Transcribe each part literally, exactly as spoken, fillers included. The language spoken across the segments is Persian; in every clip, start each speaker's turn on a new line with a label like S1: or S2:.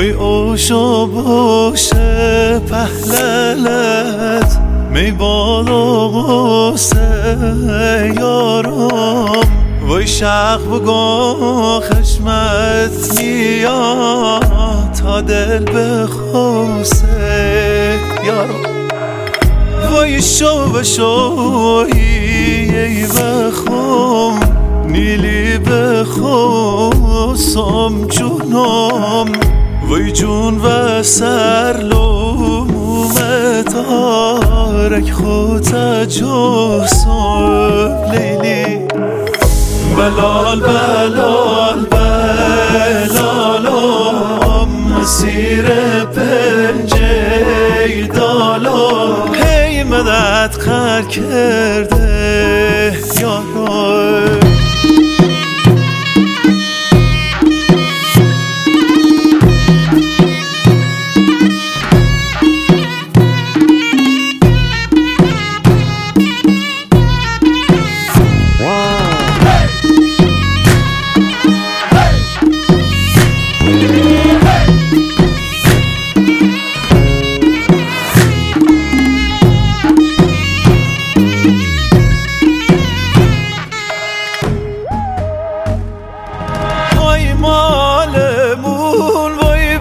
S1: وی اوشو باشه پهللت می بالا غصه یارم وی شق بگو خشمت میاد تا دل بخوسه یارم وی شو بشویی بخوم نیلی بخوسم جونم وی جون و سرلوم تارک خودت جوسم لیلی بلال بلال بلالم مسیر پنجه دالم هی مدد خر کرده یارم مالمون وی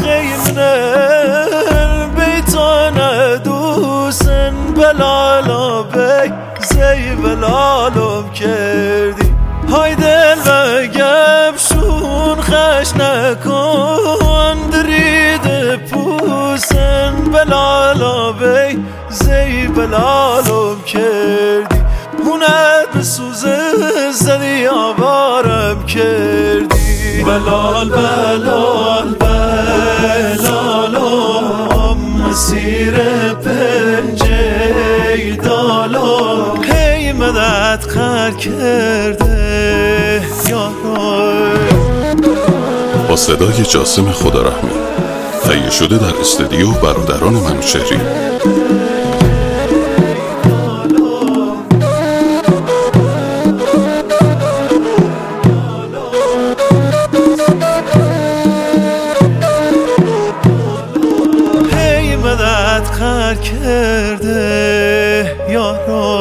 S1: بدخیمنر بیتانه دوسن بلالا بی زی بلالم کردی های دل و گبشون خش نکن درید پوسن بلالا بی زی بلالم کردی هونت بسوزه زدی آوارم کردی بلال بلال بلالم مسیر پنجه دالم هی مدد خر کرده یارم
S2: با صدای جاسم خدارحمی تهیه شده در استودیو برادران منوچهری.
S1: خر کرده یارم